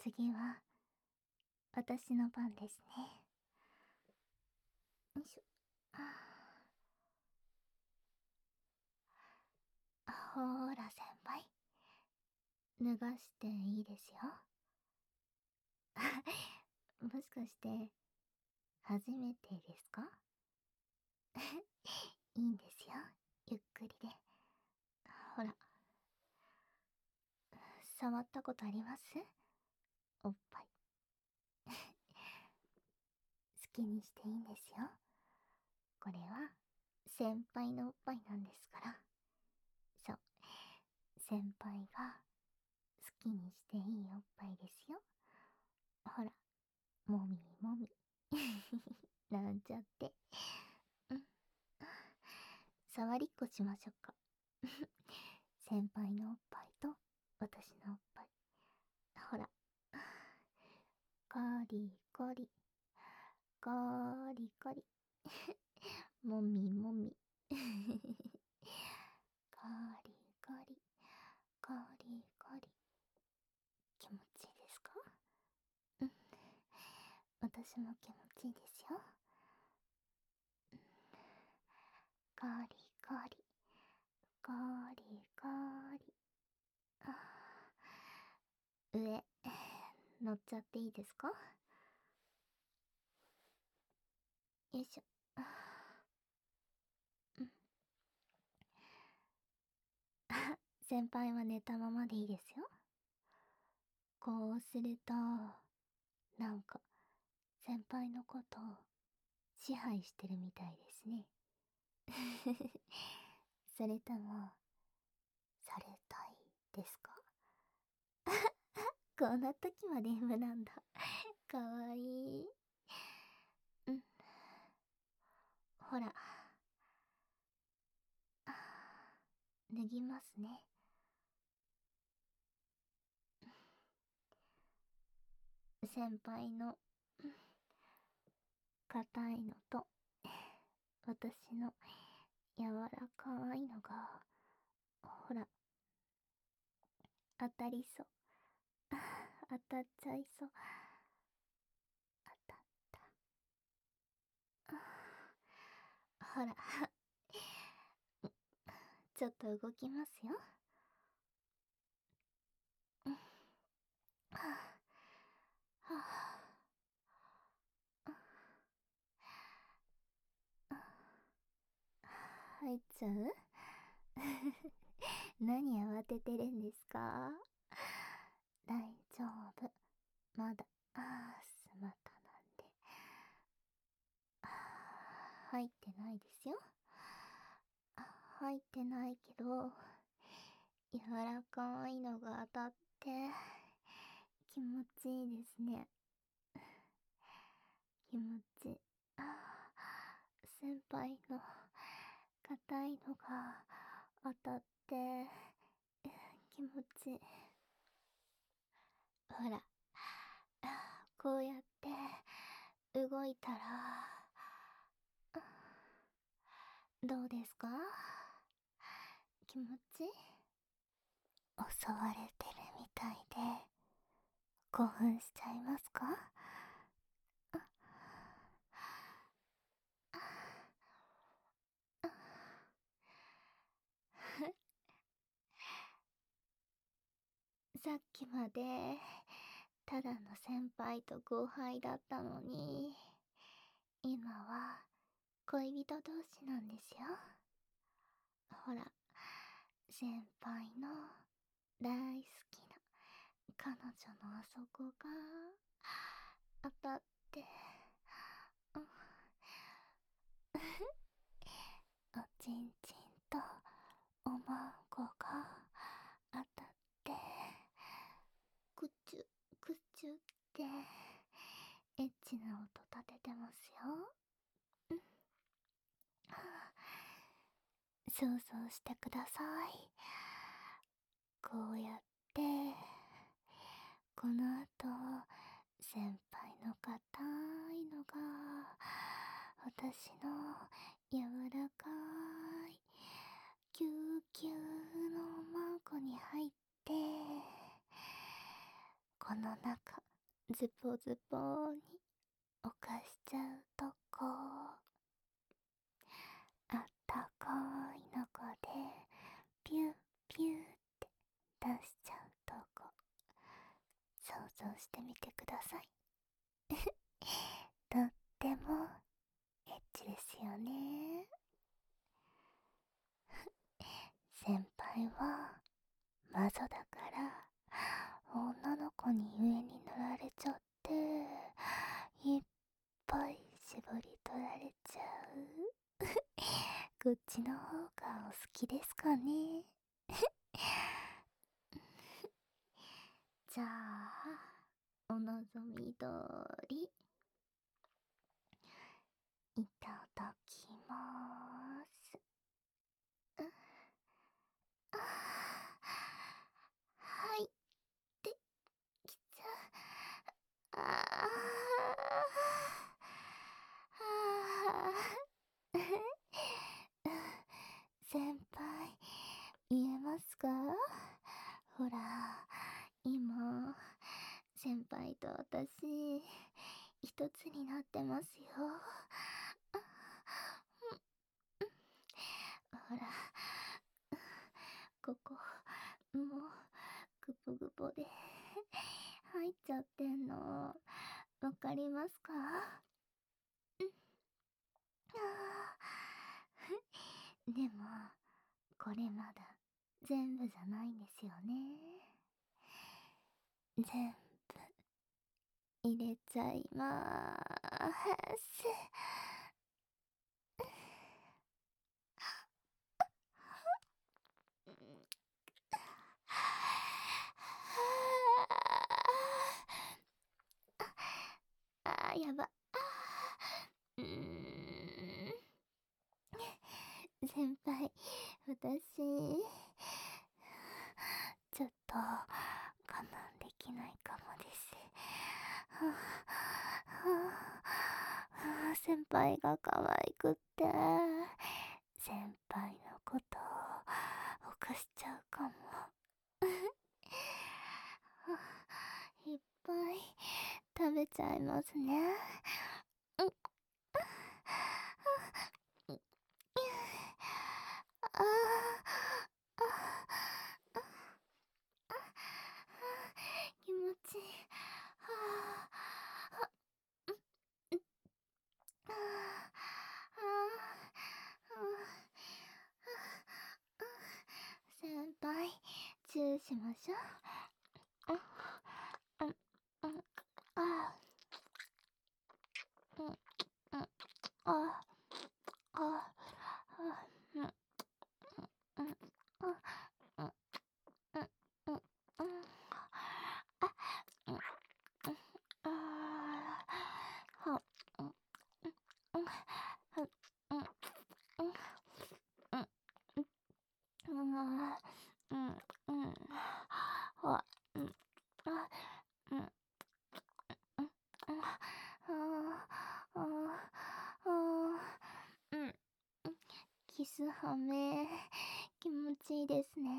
次は私の番ですね。よいしょ。ほーら先輩、脱がしていいですよ。もしかして初めてですか？いいんですよ、ゆっくりで。ほら、触ったことあります？おっぱい。好きにしていいんですよ。これは先輩のおっぱいなんですから。そう、先輩が好きにしていいおっぱいですよ。ほら、もみもみ。なんちゃって。うん。触りっこしましょうか。先輩のおっぱいと私のおっぱい。ほら。コリコリ。コリコリ。もみもみ。コリコリ。コリコリ。気持ちいいですか？うん。私も気持ちいいですよ。コリコリ。コリコリ。あー、上、乗っちゃっていいですか？よいしょ。うん。先輩は寝たままでいいですよ。こうすると、なんか、先輩のことを支配してるみたいですね。それとも、されたいですか？こんな時まで M なんだ。かわいい。うん。ほら。脱ぎますね。先輩の硬いのと私の柔らかいのが、ほら、当たりそう。当たっちゃいそう。当たった。ほら、ちょっと動きますよ。はあ、はあ、入っちゃう？何慌ててるんですか？大丈夫。まだ、スマタなんで。入ってないですよ。入ってないけど、柔らかいのが当たって気持ちいいですね。気持ちいい。先輩の硬いのが当たって気持ちいい。ほら、こうやって動いたらどうですか？気持ちいい？襲われてるみたいで興奮しちゃいますか？さっきまでただの先輩と後輩だったのに、今は恋人同士なんですよ。ほら、先輩の大好きな彼女のあそこが当たって、うん、おちんちんとおまんこが当たって、くちゅくちゅってエッチな音立ててますよ。うん。想像してください。こうやってこの後先輩の硬いのが私の柔らかいキューキューのマンコに入って、この中ズボズボに犯しちゃうとこ、あったかい中でピュッピュッって出しちゃうとこ、想像してみてください。とってもエッチですよね。先輩は魔女だから女の子に上に乗られちゃっていっぱい絞り取られちゃう。こっちの方がお好きですかね。じゃあお望み通りいただきまーす。あはい、できちゃう。先輩、見えますか？ほら、今、先輩と私、一つになってますよ。ほら、ここ、もう、ぐぽぐぽで、入っちゃってんの。わかりますか？でも、これまだ、全部じゃないんですよね。全部、入れちゃいまーす。やば。先輩、私、ちょっと、我慢できないかもです。先輩が可愛くって、先輩のことを犯しちゃうかも。いっぱい食べちゃいますね。気持ちいい。先輩、チューしましょう。キスハメ、気持ちいいですね。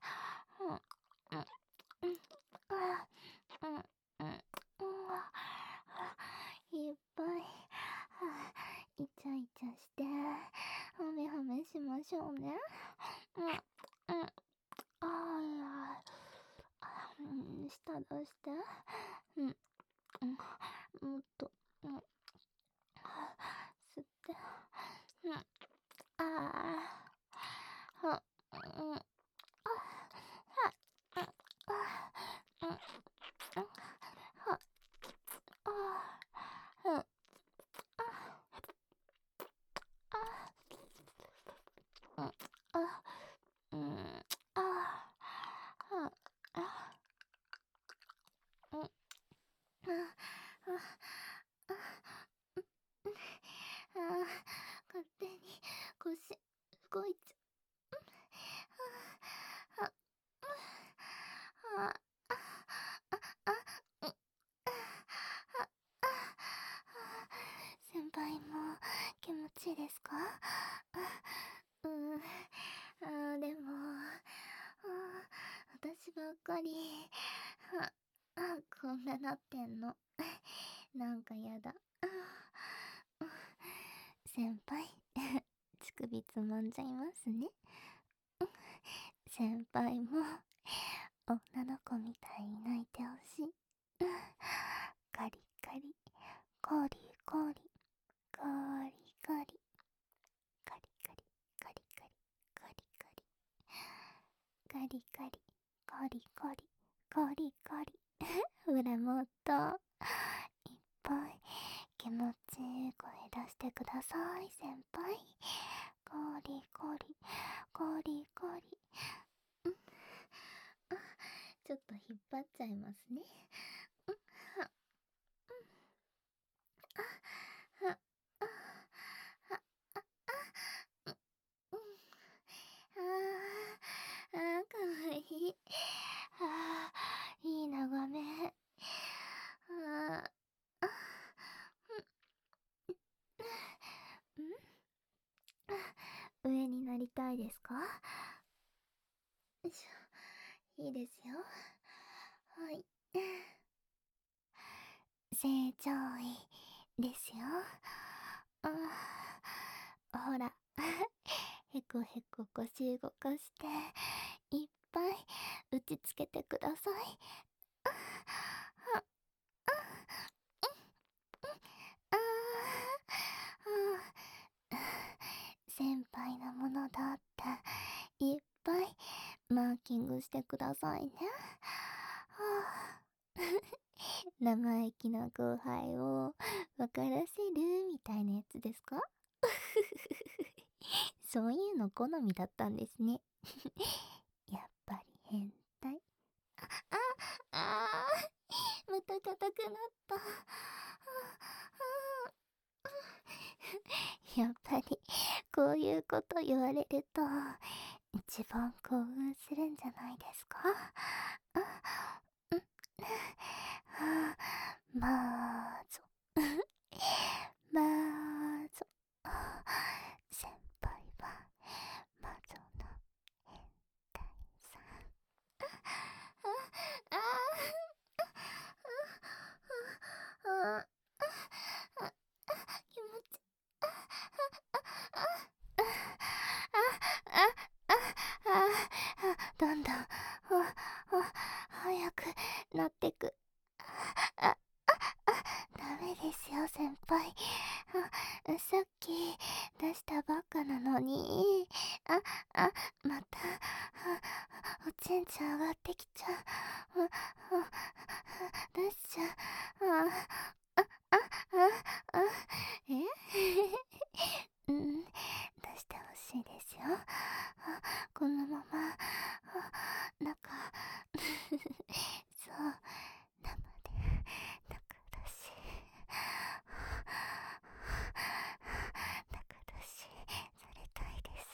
いっぱい、イチャイチャして、ハメハメしましょうね。舌出して。もっと、吸って。ああ、は、うん、あ、は、は、あ、うん、勝手に腰動いちゃう。先輩も気持ちいいですか？でも、私ばっかり、こんななってんの。 なんかやだ。先輩、乳首つまんじゃいますね。先輩も女の子みたいに泣いてほしい。カリカリ、コリコリ、コリコリ、カリカリ、カリカリ、カリカリ、カリカリ、コリコリ、コリコリ。ほらもっといっぱい気持ちいい声出してください、先輩。コリコリ、コリコリ。ちょっと引っ張っちゃいますね。かわいい。いい眺め。上になりたいですか？よいしょ。いいですよ。はい。成長位ですよ。ほら。へこへこ腰動かして、いっぱい打ちつけてください。先輩のものだっていっぱいマーキングしてくださいね。生意気な後輩を分からせるみたいなやつですか？そういうの好みだったんですね。やっぱり変態。また硬くなった。やっぱりこういうこと言われると一番興奮するんじゃないですか？まーぞ。まーぞ。先輩は魔女の変態さん。気持ちどんどん早くなってく。ダメですよ先輩。さっき出したばっかなのに。またおちんちゃん上がってきちゃう。出しちゃう。え出してほしいですよ。このままなんかそう、生で中だし中だしされたいです。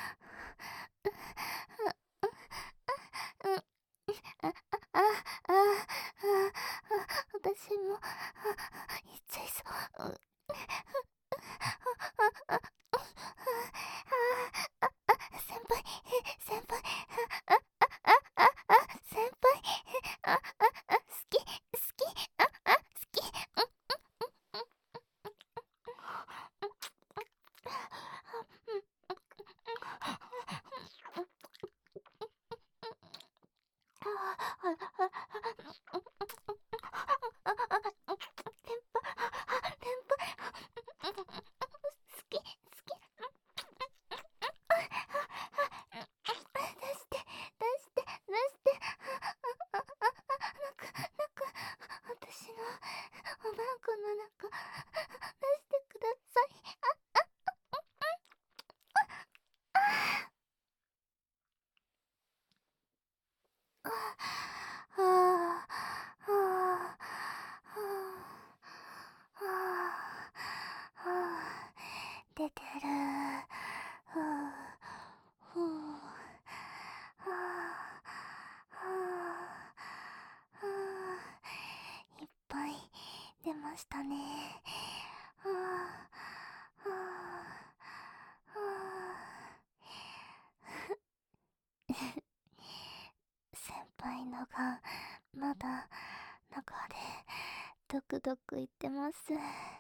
私も言っちゃいそう。先輩、先輩、先輩、好き、好き、好き。好き、好き。出して、出して、出して。私のおばあこの中、出してください。はあ、はあ、はあ、はあ、出てる。ふう、ふう、はあ、はあ、はあ、いっぱい出ましたね。はあ、はあ、はあ。先輩のがまだ中でドクドク言ってます。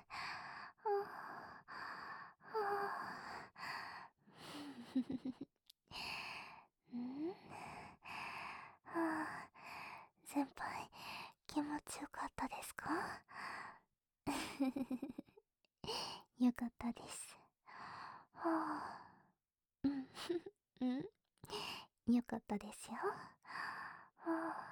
ん先輩、気持ちよかったですか？よかったです。うん、うん、よかったですよ。